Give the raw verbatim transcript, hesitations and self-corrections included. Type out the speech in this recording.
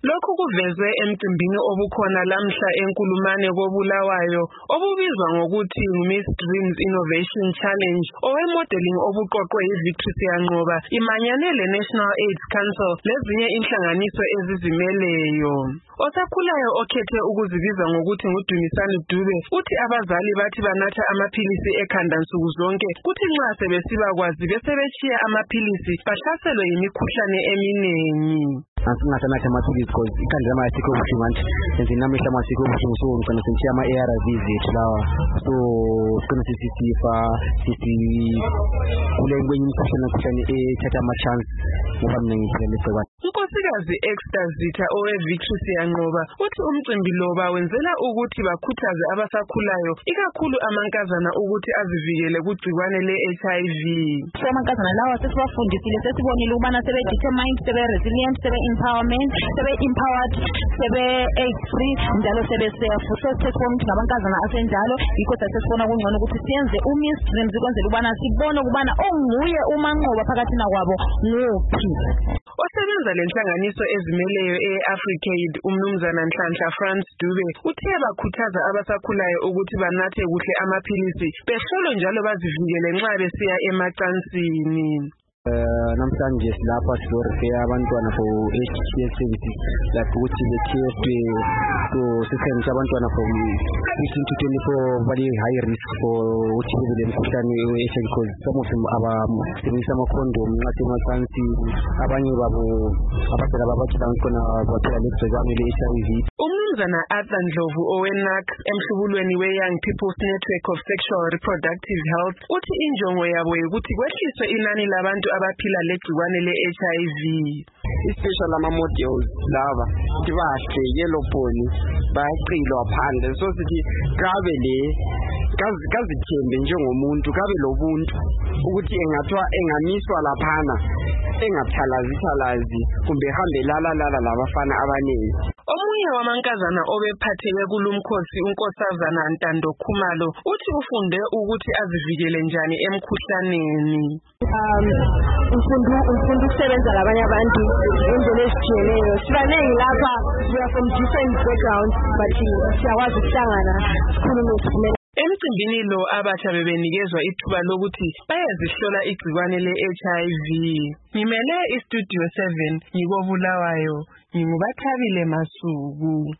Lokhu kuvezwe emcimbini obukhona lamhla eNkulumane koBulawayo obubizwa ngokuthi Miss Dreams Innovation Challenge owemodeling obuqoqwe yiVictory Siyanqoba imanyane leNational AIDS Council lezinye inhlanganiso ezizimeleyo. Osakhulayo okhethe ukuzibiza ngokuthi nguDumisani Dube uthi abazali bathi banatha amaphilisi ekhanda nsuku zonke kuthi nxa sebesiba kwazi besebechiya amaphilisi bahlaselwe yimikhuhlane eminingi. Asingathanathi amaphilisi because ikhanda lama asikho buhlungu manje senze namehla amasiko buhlungu so ngicela sentshiya ama A R Vs ethu lawa so sicela sisifa sisi kule kwenye imikhuhlane imikhuhlane ethatha ama chance ngoba mina ngiphila legciwane. Unkosikazi Esther Zitha oweVictory Siyanqoba uthi umcimbi lo bawenzela ukuthi bakhuthaze abasakhulayo ikakhulu amankazana ukuthi azivikele kugciwane le-H I V. So amankazana lawa sesibafundisile sesibonile ukubana sebe determined sebe resilient sebe empowerment sebe empowered sebe AIDS free njalo sebe safe. So sesibona ukuthi ngabankazana asenjalo yikho sesibona kungcono ukuthi siyenze uMiss Dreams kwenzela ukubana sibone ukubana onguye umanqoba phakathi nakwabo nguphi. Osebenza lenhlanganiso ezimeleyo e-Africaid umnumzana Nhlanhla France Dube uthe bakhuthaza abasakhulayo ukuthi banathe kuhle amaphilisi behlolwe njalo bazivikele nxa besiya emacansini. Uh, namhlanje silapha silorifeya abantwana for H T S services like ukuthi be-testwe so sisenzisa abantwana from fifteen to twenty-four bali high risk for ukuthi bebe lemkhuhlane we-H I V because some of them abasebenzisa amakhondom nxa semacansini abanye babo abasela babakhona khona baphela legciwane le-H I V. Umnumzana Arthur Ndlovu owe-N A C emhlubulweni we-Young People's Network of Sexual Reproductive Health uthi injongo yabo ukuthi kwehliswe inani labantu abaphila legciwane le-H I V. Especially ama-modules laba bahle yellow pony bayaqilwa phandle so sithi kabe le kazithembe njengomuntu kabe lobuntu ukuthi engathiwa engamiswa laphana engathalazi kumbe hambe lala lala labafana abaningi. Omunye wamankazana obephatheke kulumkhosi unkosazana Ntando Khumalo uthi ufunde ukuthi azivikele njani emkhuhlaneni. Um ufundu ufundu ukusebenza labanye abantu indlela ezitshiyeneyo sibanengi lapha we are from different backgrounds but siyakwazi ukuhlangana sikhulume sikhulumele. Emcimbini lo abatsha bebenikezwa ithuba lokuthi bayazihlola igciwane le-H I V. Ngimele iStudio seven ngikobulawayo ngingubathabile Masuku.